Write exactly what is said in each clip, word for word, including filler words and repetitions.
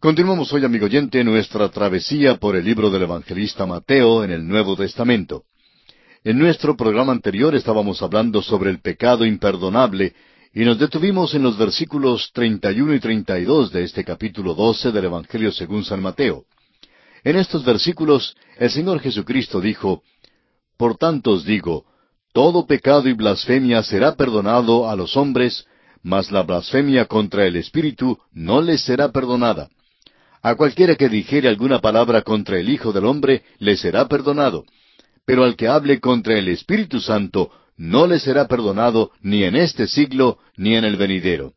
Continuamos hoy, amigo oyente, nuestra travesía por el libro del evangelista Mateo en el Nuevo Testamento. En nuestro programa anterior estábamos hablando sobre el pecado imperdonable y nos detuvimos en los versículos treinta y uno y treinta y dos de este capítulo doce del Evangelio según San Mateo. En estos versículos el Señor Jesucristo dijo: Por tanto os digo, todo pecado y blasfemia será perdonado a los hombres, mas la blasfemia contra el Espíritu no les será perdonada. A cualquiera que dijere alguna palabra contra el Hijo del Hombre, le será perdonado. Pero al que hable contra el Espíritu Santo, no le será perdonado ni en este siglo, ni en el venidero.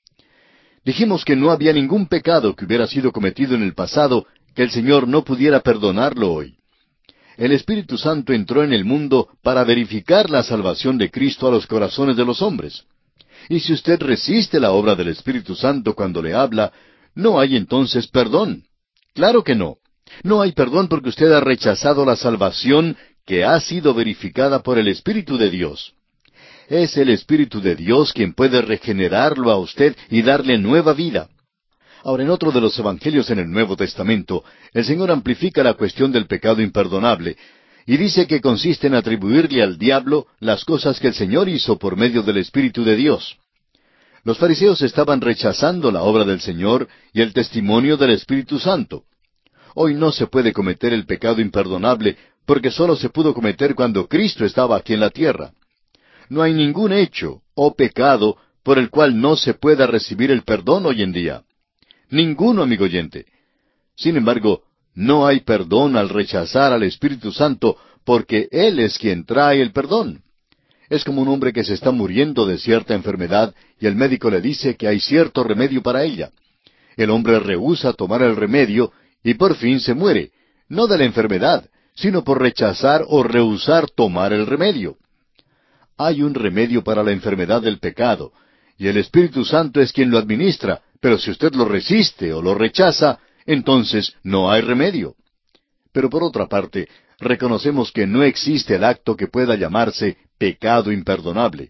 Dijimos que no había ningún pecado que hubiera sido cometido en el pasado que el Señor no pudiera perdonarlo hoy. El Espíritu Santo entró en el mundo para verificar la salvación de Cristo a los corazones de los hombres. Y si usted resiste la obra del Espíritu Santo cuando le habla, no hay entonces perdón. Claro que no. No hay perdón porque usted ha rechazado la salvación que ha sido verificada por el Espíritu de Dios. Es el Espíritu de Dios quien puede regenerarlo a usted y darle nueva vida. Ahora, en otro de los evangelios en el Nuevo Testamento, el Señor amplifica la cuestión del pecado imperdonable y dice que consiste en atribuirle al diablo las cosas que el Señor hizo por medio del Espíritu de Dios. Los fariseos estaban rechazando la obra del Señor y el testimonio del Espíritu Santo. Hoy no se puede cometer el pecado imperdonable porque sólo se pudo cometer cuando Cristo estaba aquí en la tierra. No hay ningún hecho o pecado por el cual no se pueda recibir el perdón hoy en día. Ninguno, amigo oyente. Sin embargo, no hay perdón al rechazar al Espíritu Santo porque Él es quien trae el perdón. Es como un hombre que se está muriendo de cierta enfermedad y el médico le dice que hay cierto remedio para ella. El hombre rehúsa tomar el remedio y por fin se muere, no de la enfermedad, sino por rechazar o rehusar tomar el remedio. Hay un remedio para la enfermedad del pecado, y el Espíritu Santo es quien lo administra, pero si usted lo resiste o lo rechaza, entonces no hay remedio. Pero por otra parte, reconocemos que no existe el acto que pueda llamarse pecado imperdonable.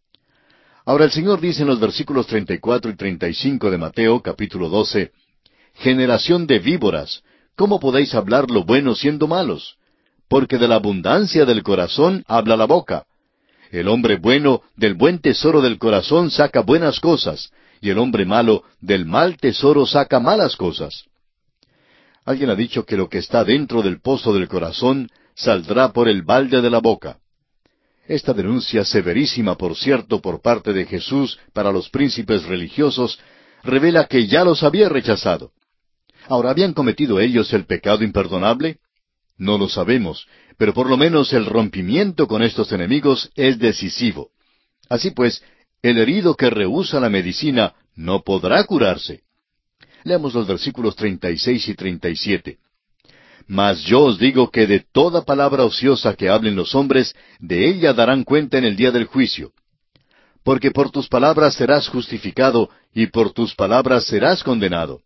Ahora el Señor dice en los versículos treinta y cuatro y treinta y cinco de Mateo, capítulo doce, Generación de víboras, ¿cómo podéis hablar lo bueno siendo malos? Porque de la abundancia del corazón habla la boca. El hombre bueno del buen tesoro del corazón saca buenas cosas, y el hombre malo del mal tesoro saca malas cosas. Alguien ha dicho que lo que está dentro del pozo del corazón saldrá por el balde de la boca. Esta denuncia severísima, por cierto, por parte de Jesús para los príncipes religiosos, revela que ya los había rechazado. Ahora, ¿habían cometido ellos el pecado imperdonable? No lo sabemos, pero por lo menos el rompimiento con estos enemigos es decisivo. Así pues, el herido que rehúsa la medicina no podrá curarse. Leamos los versículos treinta y seis y treinta y siete. Mas yo os digo que de toda palabra ociosa que hablen los hombres, de ella darán cuenta en el día del juicio. Porque por tus palabras serás justificado, y por tus palabras serás condenado.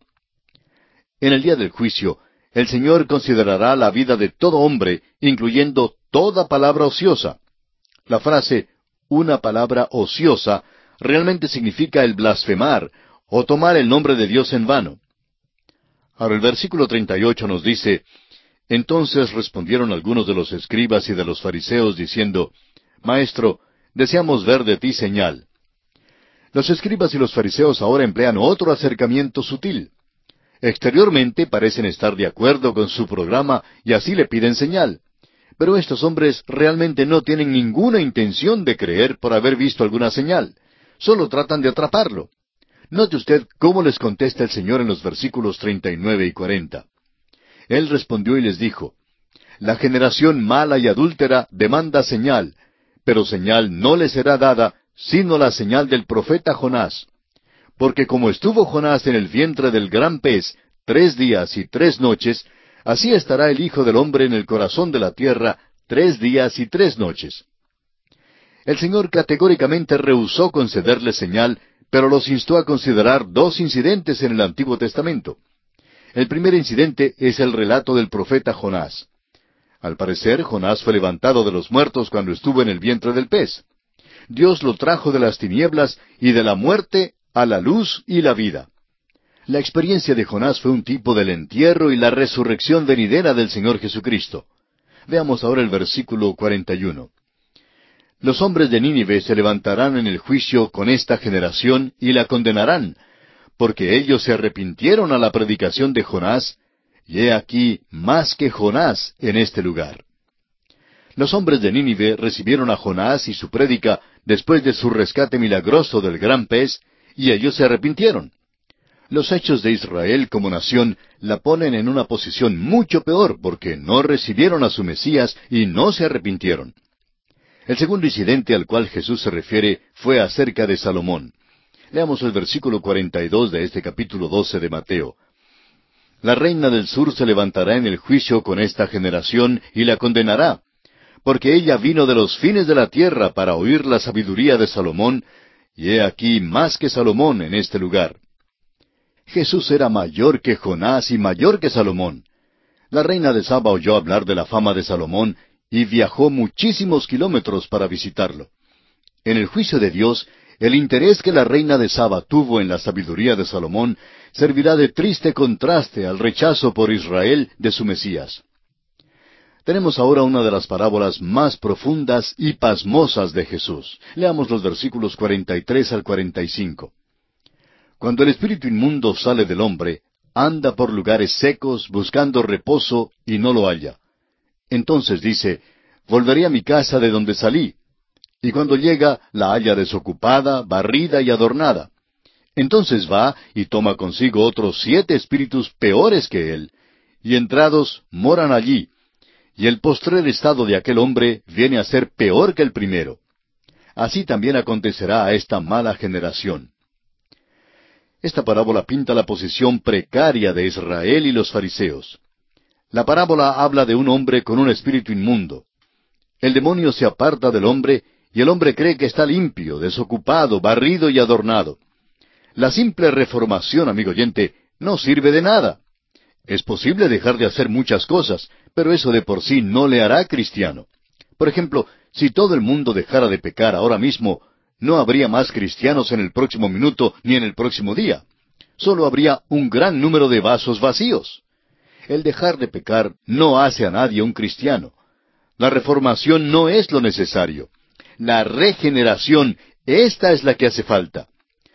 En el día del juicio, el Señor considerará la vida de todo hombre, incluyendo toda palabra ociosa. La frase, una palabra ociosa, realmente significa el blasfemar, o tomar el nombre de Dios en vano. Ahora el versículo treinta y ocho nos dice, Entonces respondieron algunos de los escribas y de los fariseos, diciendo, Maestro, deseamos ver de ti señal. Los escribas y los fariseos ahora emplean otro acercamiento sutil. Exteriormente parecen estar de acuerdo con su programa y así le piden señal. Pero estos hombres realmente no tienen ninguna intención de creer por haber visto alguna señal. Solo tratan de atraparlo. Note usted cómo les contesta el Señor en los versículos treinta y nueve y cuarenta. Él respondió y les dijo, La generación mala y adúltera demanda señal, pero señal no le será dada, sino la señal del profeta Jonás. Porque como estuvo Jonás en el vientre del gran pez tres días y tres noches, así estará el Hijo del Hombre en el corazón de la tierra tres días y tres noches. El Señor categóricamente rehusó concederle señal, pero los instó a considerar dos incidentes en el Antiguo Testamento. El primer incidente es el relato del profeta Jonás. Al parecer, Jonás fue levantado de los muertos cuando estuvo en el vientre del pez. Dios lo trajo de las tinieblas y de la muerte a la luz y la vida. La experiencia de Jonás fue un tipo del entierro y la resurrección venidera del Señor Jesucristo. Veamos ahora el versículo cuarenta y uno. Los hombres de Nínive se levantarán en el juicio con esta generación y la condenarán, porque ellos se arrepintieron a la predicación de Jonás, y he aquí más que Jonás en este lugar. Los hombres de Nínive recibieron a Jonás y su prédica después de su rescate milagroso del gran pez, y ellos se arrepintieron. Los hechos de Israel como nación la ponen en una posición mucho peor porque no recibieron a su Mesías y no se arrepintieron. El segundo incidente al cual Jesús se refiere fue acerca de Salomón. Leamos el versículo cuarenta y dos de este capítulo doce de Mateo. La reina del sur se levantará en el juicio con esta generación y la condenará, porque ella vino de los fines de la tierra para oír la sabiduría de Salomón, y he aquí más que Salomón en este lugar. Jesús era mayor que Jonás y mayor que Salomón. La reina de Saba oyó hablar de la fama de Salomón y viajó muchísimos kilómetros para visitarlo. En el juicio de Dios, el interés que la reina de Saba tuvo en la sabiduría de Salomón servirá de triste contraste al rechazo por Israel de su Mesías. Tenemos ahora una de las parábolas más profundas y pasmosas de Jesús. Leamos los versículos cuarenta y tres al cuarenta y cinco. Cuando el espíritu inmundo sale del hombre, anda por lugares secos buscando reposo y no lo halla. Entonces dice, volveré a mi casa de donde salí. Y cuando llega, la halla desocupada, barrida y adornada. Entonces va y toma consigo otros siete espíritus peores que él, y entrados moran allí. Y el postrer estado de aquel hombre viene a ser peor que el primero. Así también acontecerá a esta mala generación. Esta parábola pinta la posición precaria de Israel y los fariseos. La parábola habla de un hombre con un espíritu inmundo. El demonio se aparta del hombre y el hombre cree que está limpio, desocupado, barrido y adornado. La simple reformación, amigo oyente, no sirve de nada. Es posible dejar de hacer muchas cosas, pero eso de por sí no le hará cristiano. Por ejemplo, si todo el mundo dejara de pecar ahora mismo, no habría más cristianos en el próximo minuto ni en el próximo día. Solo habría un gran número de vasos vacíos. El dejar de pecar no hace a nadie un cristiano. La reformación no es lo necesario. La regeneración, esta es la que hace falta.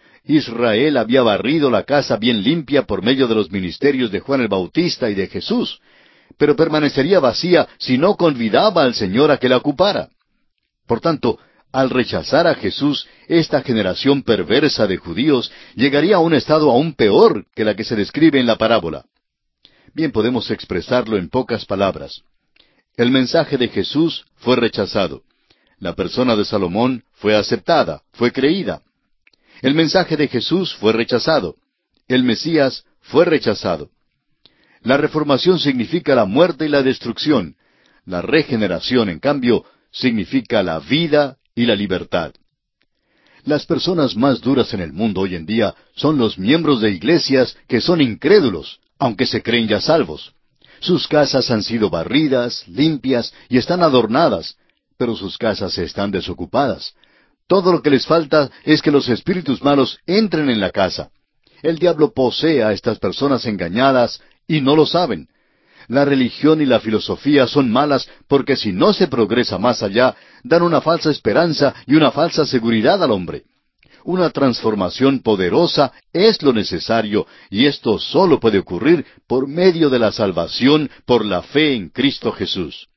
Israel había barrido la casa bien limpia por medio de los ministerios de Juan el Bautista y de Jesús, pero permanecería vacía si no convidaba al Señor a que la ocupara. Por tanto, al rechazar a Jesús, esta generación perversa de judíos llegaría a un estado aún peor que la que se describe en la parábola. Bien podemos expresarlo en pocas palabras. El mensaje de Jesús fue rechazado. La persona de Salomón fue aceptada, fue creída. El mensaje de Jesús fue rechazado. El Mesías fue rechazado. La reformación significa la muerte y la destrucción. La regeneración, en cambio, significa la vida y la libertad. Las personas más duras en el mundo hoy en día son los miembros de iglesias que son incrédulos, aunque se creen ya salvos. Sus casas han sido barridas, limpias y están adornadas, pero sus casas están desocupadas. Todo lo que les falta es que los espíritus malos entren en la casa. El diablo posee a estas personas engañadas y no lo saben. La religión y la filosofía son malas porque si no se progresa más allá, dan una falsa esperanza y una falsa seguridad al hombre. Una transformación poderosa es lo necesario, y esto solo puede ocurrir por medio de la salvación por la fe en Cristo Jesús.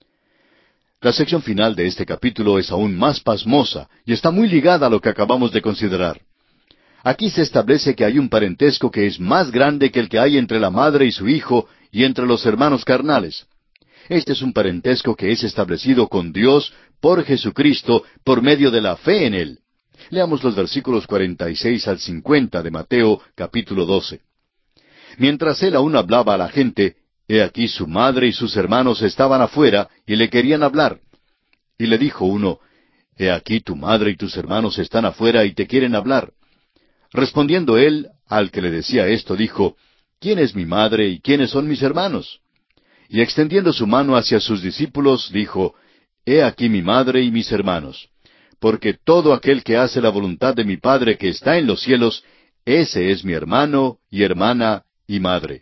La sección final de este capítulo es aún más pasmosa y está muy ligada a lo que acabamos de considerar. Aquí se establece que hay un parentesco que es más grande que el que hay entre la madre y su hijo y entre los hermanos carnales. Este es un parentesco que es establecido con Dios por Jesucristo por medio de la fe en Él. Leamos los versículos cuarenta y seis al cincuenta de Mateo capítulo doce. Mientras él aún hablaba a la gente, he aquí su madre y sus hermanos estaban afuera y le querían hablar. Y le dijo uno, he aquí tu madre y tus hermanos están afuera y te quieren hablar. Respondiendo él, al que le decía esto, dijo, ¿quién es mi madre y quiénes son mis hermanos? Y extendiendo su mano hacia sus discípulos, dijo, he aquí mi madre y mis hermanos. Porque todo aquel que hace la voluntad de mi Padre que está en los cielos, ese es mi hermano y hermana y madre.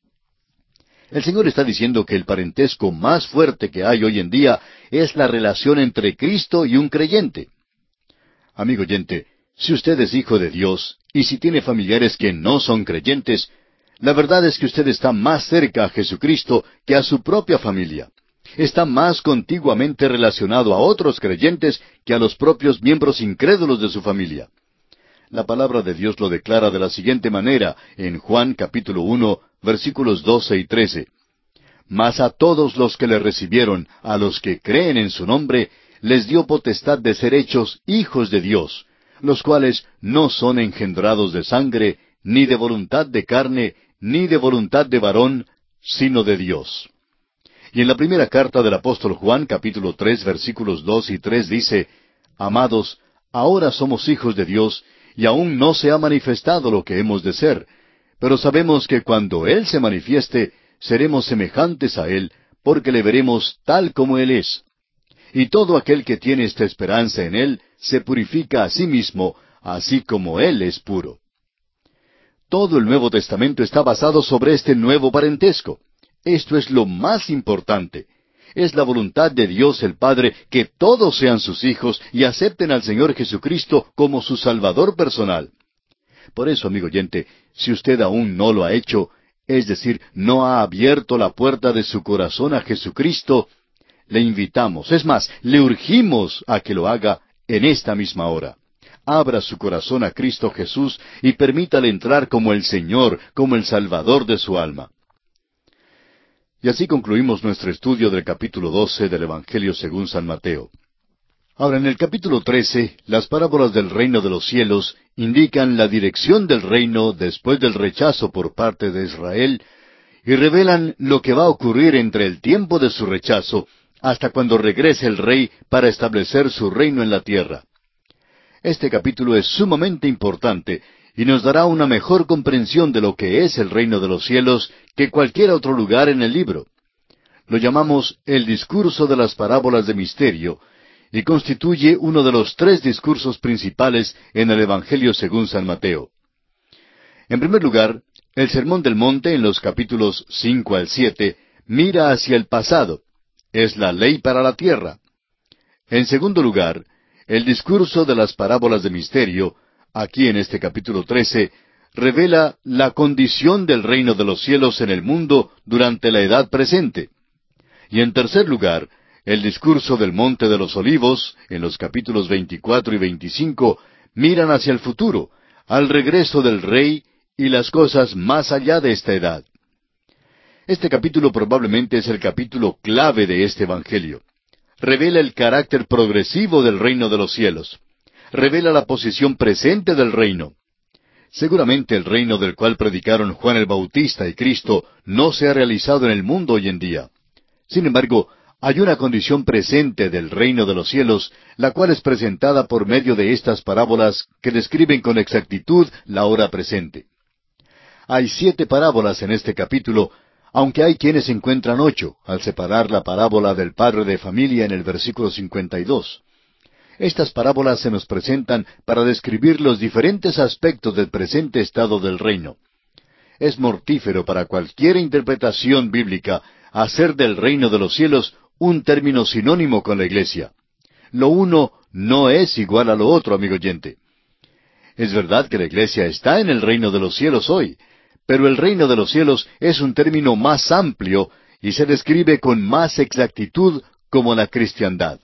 El Señor está diciendo que el parentesco más fuerte que hay hoy en día es la relación entre Cristo y un creyente. Amigo oyente, si usted es hijo de Dios y si tiene familiares que no son creyentes, la verdad es que usted está más cerca a Jesucristo que a su propia familia. Está más contiguamente relacionado a otros creyentes que a los propios miembros incrédulos de su familia. La palabra de Dios lo declara de la siguiente manera en Juan capítulo uno, versículos doce y trece. Mas a todos los que le recibieron, a los que creen en su nombre, les dio potestad de ser hechos hijos de Dios, los cuales no son engendrados de sangre, ni de voluntad de carne, ni de voluntad de varón, sino de Dios. Y en la primera carta del apóstol Juan, capítulo tres, versículos dos y tres dice, Amados, ahora somos hijos de Dios, y aún no se ha manifestado lo que hemos de ser, pero sabemos que cuando Él se manifieste, seremos semejantes a Él, porque le veremos tal como Él es. Y todo aquel que tiene esta esperanza en Él, se purifica a sí mismo, así como Él es puro. Todo el Nuevo Testamento está basado sobre este nuevo parentesco. Esto es lo más importante. Es la voluntad de Dios el Padre que todos sean sus hijos y acepten al Señor Jesucristo como su Salvador personal. Por eso, amigo oyente, si usted aún no lo ha hecho, es decir, no ha abierto la puerta de su corazón a Jesucristo, le invitamos, es más, le urgimos a que lo haga en esta misma hora. Abra su corazón a Cristo Jesús y permítale entrar como el Señor, como el Salvador de su alma. Y así concluimos nuestro estudio del capítulo doce del Evangelio según San Mateo. Ahora, en el capítulo trece, las parábolas del reino de los cielos indican la dirección del reino después del rechazo por parte de Israel y revelan lo que va a ocurrir entre el tiempo de su rechazo hasta cuando regrese el rey para establecer su reino en la tierra. Este capítulo es sumamente importante y nos dará una mejor comprensión de lo que es el reino de los cielos que cualquier otro lugar en el libro. Lo llamamos el discurso de las parábolas de misterio, y constituye uno de los tres discursos principales en el Evangelio según San Mateo. En primer lugar, el Sermón del Monte en los capítulos cinco al siete mira hacia el pasado. Es la ley para la tierra. En segundo lugar, el discurso de las parábolas de misterio, aquí en este capítulo trece, revela la condición del reino de los cielos en el mundo durante la edad presente. Y en tercer lugar, el discurso del Monte de los Olivos, en los capítulos veinticuatro y veinticinco, miran hacia el futuro, al regreso del Rey y las cosas más allá de esta edad. Este capítulo probablemente es el capítulo clave de este Evangelio. Revela el carácter progresivo del reino de los cielos. Revela la posición presente del reino. Seguramente el reino del cual predicaron Juan el Bautista y Cristo no se ha realizado en el mundo hoy en día. Sin embargo, hay una condición presente del reino de los cielos, la cual es presentada por medio de estas parábolas que describen con exactitud la hora presente. Hay siete parábolas en este capítulo, aunque hay quienes encuentran ocho, al separar la parábola del padre de familia en el versículo cincuenta y dos. Estas parábolas se nos presentan para describir los diferentes aspectos del presente estado del reino. Es mortífero para cualquier interpretación bíblica hacer del reino de los cielos un término sinónimo con la iglesia. Lo uno no es igual a lo otro, amigo oyente. Es verdad que la iglesia está en el reino de los cielos hoy, pero el reino de los cielos es un término más amplio y se describe con más exactitud como la cristiandad.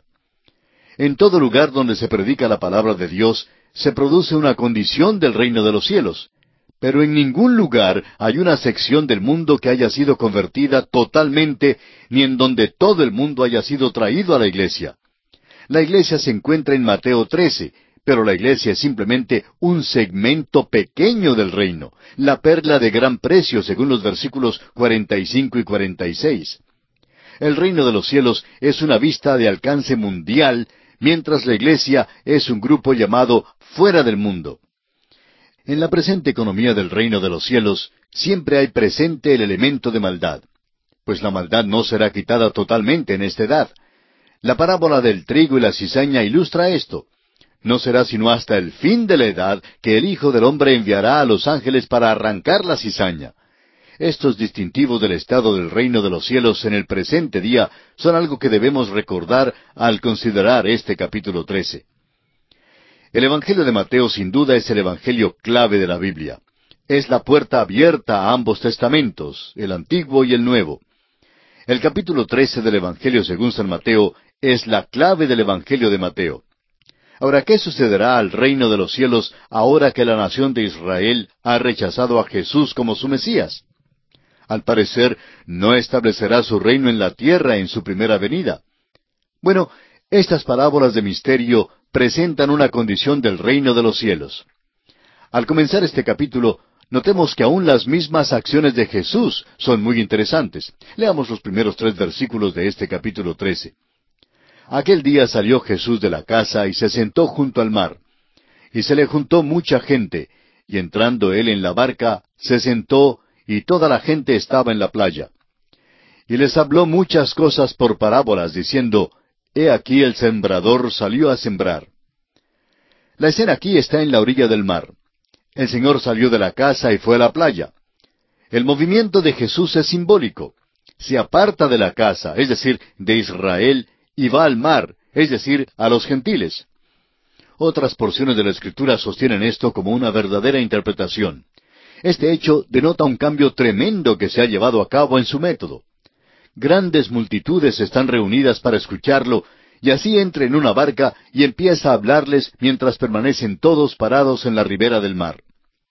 En todo lugar donde se predica la palabra de Dios, se produce una condición del reino de los cielos, pero en ningún lugar hay una sección del mundo que haya sido convertida totalmente, ni en donde todo el mundo haya sido traído a la iglesia. La iglesia se encuentra en Mateo trece, pero la iglesia es simplemente un segmento pequeño del reino, la perla de gran precio según los versículos cuarenta y cinco y cuarenta y seis. El reino de los cielos es una vista de alcance mundial, mientras la iglesia es un grupo llamado fuera del mundo. En la presente economía del reino de los cielos, siempre hay presente el elemento de maldad, pues la maldad no será quitada totalmente en esta edad. La parábola del trigo y la cizaña ilustra esto. no será sino hasta el fin de la edad que el Hijo del Hombre enviará a los ángeles para arrancar la cizaña. Estos distintivos del estado del reino de los cielos en el presente día son algo que debemos recordar al considerar este capítulo trece. El Evangelio de Mateo sin duda es el Evangelio clave de la Biblia. Es la puerta abierta a ambos testamentos, el Antiguo y el Nuevo. El capítulo trece del Evangelio según San Mateo es la clave del Evangelio de Mateo. Ahora, ¿qué sucederá al reino de los cielos ahora que la nación de Israel ha rechazado a Jesús como su Mesías? Al parecer, no establecerá su reino en la tierra en su primera venida. Bueno, estas parábolas de misterio presentan una condición del reino de los cielos. Al comenzar este capítulo, notemos que aún las mismas acciones de Jesús son muy interesantes. Leamos los primeros tres versículos de este capítulo trece. Aquel día salió Jesús de la casa y se sentó junto al mar. Y se le juntó mucha gente, y entrando él en la barca, se sentó, y toda la gente estaba en la playa. Y les habló muchas cosas por parábolas, diciendo, He aquí el sembrador salió a sembrar. La escena aquí está en la orilla del mar. El Señor salió de la casa y fue a la playa. El movimiento de Jesús es simbólico. Se aparta de la casa, es decir, de Israel, y va al mar, es decir, a los gentiles. Otras porciones de la Escritura sostienen esto como una verdadera interpretación. Este hecho denota un cambio tremendo que se ha llevado a cabo en su método. Grandes multitudes están reunidas para escucharlo, y así entra en una barca y empieza a hablarles mientras permanecen todos parados en la ribera del mar.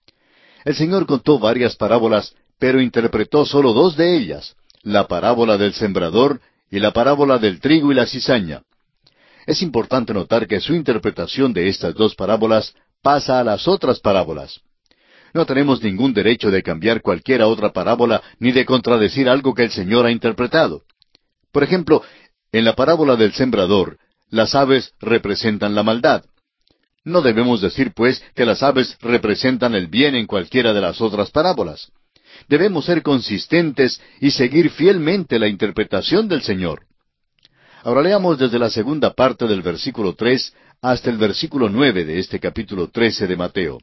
El Señor contó varias parábolas, pero interpretó solo dos de ellas, la parábola del sembrador y la parábola del trigo y la cizaña. Es importante notar que su interpretación de estas dos parábolas pasa a las otras parábolas. No tenemos ningún derecho de cambiar cualquiera otra parábola ni de contradecir algo que el Señor ha interpretado. Por ejemplo, en la parábola del sembrador, las aves representan la maldad. No debemos decir, pues, que las aves representan el bien en cualquiera de las otras parábolas. Debemos ser consistentes y seguir fielmente la interpretación del Señor. Ahora leamos desde la segunda parte del versículo tres hasta el versículo nueve de este capítulo trece de Mateo.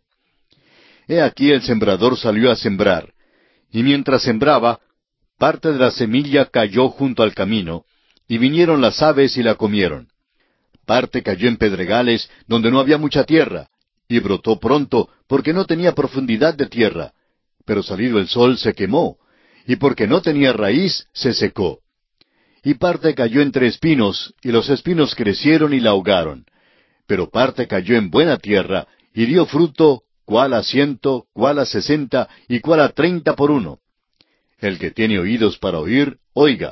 He aquí el sembrador salió a sembrar, y mientras sembraba, parte de la semilla cayó junto al camino, y vinieron las aves y la comieron. Parte cayó en pedregales, donde no había mucha tierra, y brotó pronto, porque no tenía profundidad de tierra. Pero salido el sol se quemó, y porque no tenía raíz, se secó. Y parte cayó entre espinos, y los espinos crecieron y la ahogaron. Pero parte cayó en buena tierra, y dio fruto, cuál a ciento, cuál a sesenta, y cuál a treinta por uno. El que tiene oídos para oír, oiga.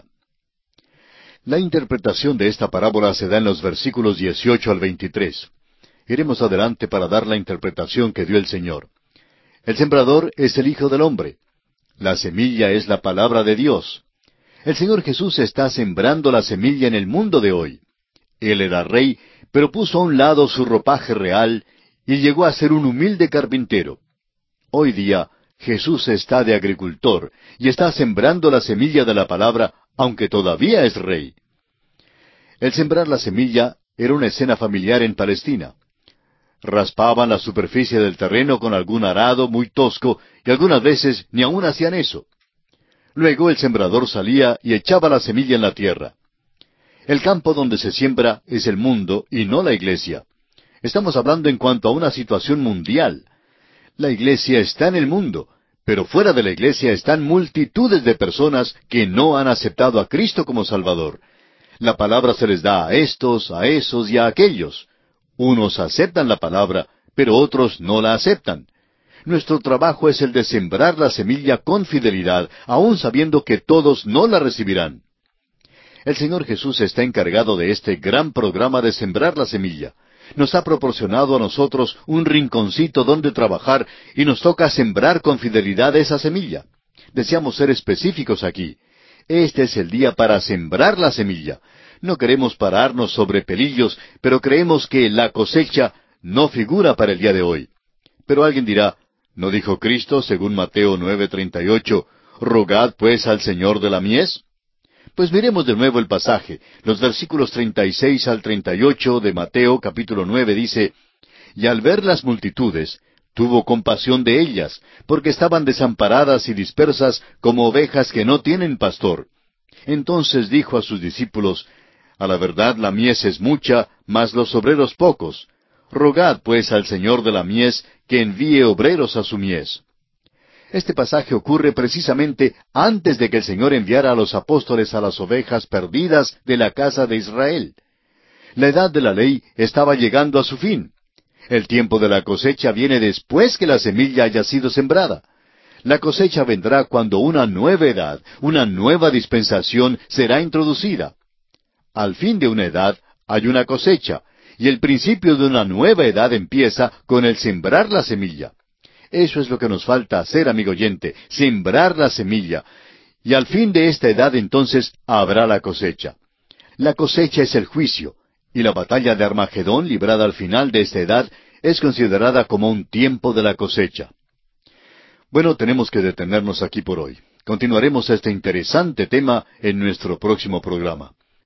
La interpretación de esta parábola se da en los versículos dieciocho al veintitrés. Iremos adelante para dar la interpretación que dio el Señor. El sembrador es el Hijo del Hombre. La semilla es la palabra de Dios. El Señor Jesús está sembrando la semilla en el mundo de hoy. Él era rey, pero puso a un lado su ropaje real y llegó a ser un humilde carpintero. Hoy día, Jesús está de agricultor y está sembrando la semilla de la palabra, aunque todavía es rey. El sembrar la semilla era una escena familiar en Palestina. Raspaban la superficie del terreno con algún arado muy tosco y algunas veces ni aun hacían eso. Luego el sembrador salía y echaba la semilla en la tierra. El campo donde se siembra es el mundo y no la iglesia. Estamos hablando en cuanto a una situación mundial. La iglesia está en el mundo, pero fuera de la iglesia están multitudes de personas que no han aceptado a Cristo como Salvador. La palabra se les da a estos, a esos y a aquellos. Unos aceptan la palabra, pero otros no la aceptan. Nuestro trabajo es el de sembrar la semilla con fidelidad, aun sabiendo que todos no la recibirán. El Señor Jesús está encargado de este gran programa de sembrar la semilla. Nos ha proporcionado a nosotros un rinconcito donde trabajar y nos toca sembrar con fidelidad esa semilla. Deseamos ser específicos aquí. Este es el día para sembrar la semilla. No queremos pararnos sobre pelillos, pero creemos que la cosecha no figura para el día de hoy. Pero alguien dirá, ¿no dijo Cristo, según Mateo nueve treinta y ocho, rogad pues al Señor de la mies? Pues miremos de nuevo el pasaje. Los versículos treinta y seis al treinta y ocho de Mateo capítulo nueve dice, y al ver las multitudes, tuvo compasión de ellas, porque estaban desamparadas y dispersas como ovejas que no tienen pastor. Entonces dijo a sus discípulos, A la verdad la mies es mucha, mas los obreros pocos. Rogad pues al Señor de la mies que envíe obreros a su mies. Este pasaje ocurre precisamente antes de que el Señor enviara a los apóstoles a las ovejas perdidas de la casa de Israel. La edad de la ley estaba llegando a su fin. El tiempo de la cosecha viene después que la semilla haya sido sembrada. La cosecha vendrá cuando una nueva edad, una nueva dispensación será introducida. Al fin de una edad hay una cosecha, y el principio de una nueva edad empieza con el sembrar la semilla. Eso es lo que nos falta hacer, amigo oyente, sembrar la semilla. Y al fin de esta edad entonces habrá la cosecha. La cosecha es el juicio, y la batalla de Armagedón, librada al final de esta edad, es considerada como un tiempo de la cosecha. Bueno, tenemos que detenernos aquí por hoy. Continuaremos este interesante tema en nuestro próximo programa.